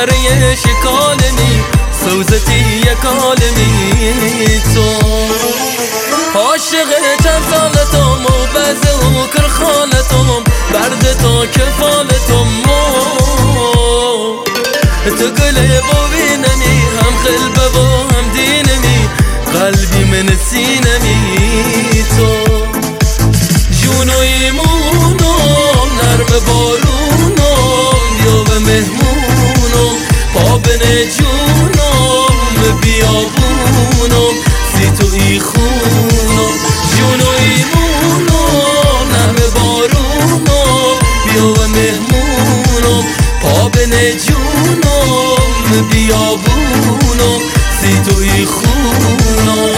پره شکالمی سوزتی یک عالمی تو عاشق چند سالتم و بزه و کرخالتم برد تا کفالتم تو گله ببینمی هم قلبه و هم دینمی قلبی من سینمی تو جون و ایمونم نرم بارونم بیا به مهمونم پابن جونم بیابونم سی تو ای خونم جون و ایمونم نرم بارونم بیا به مهمونم پابن جونم بیابونم سی تو ای خونم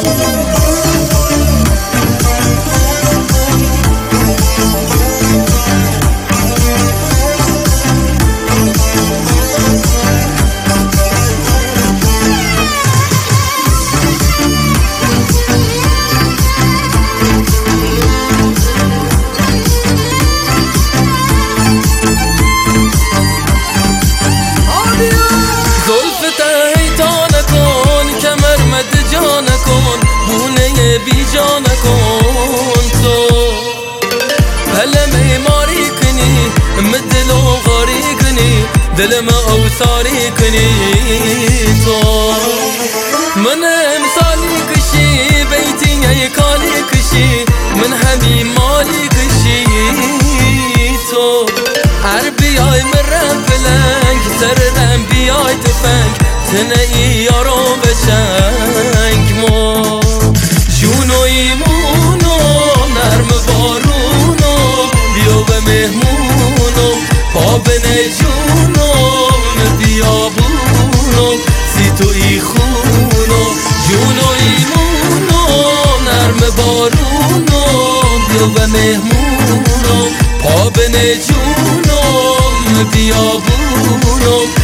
بی جان کن تو پلم ماری کنی مدل و غاری کنی دل ما اوساری کنی تو من امثالی کشی بیتی یکالی کشی من همی مالی کشی تو هر بیای مرم بلنگ سر رم بیای تفنگ تنه یارو بچنگ ما جون و ایمونم نرم بارونم بیا به مهمونم پابن جونم بیابونم سی تو ای خونم جون و ایمونم نرم بارونم بیا به مهمونم پابن جونم بیابونم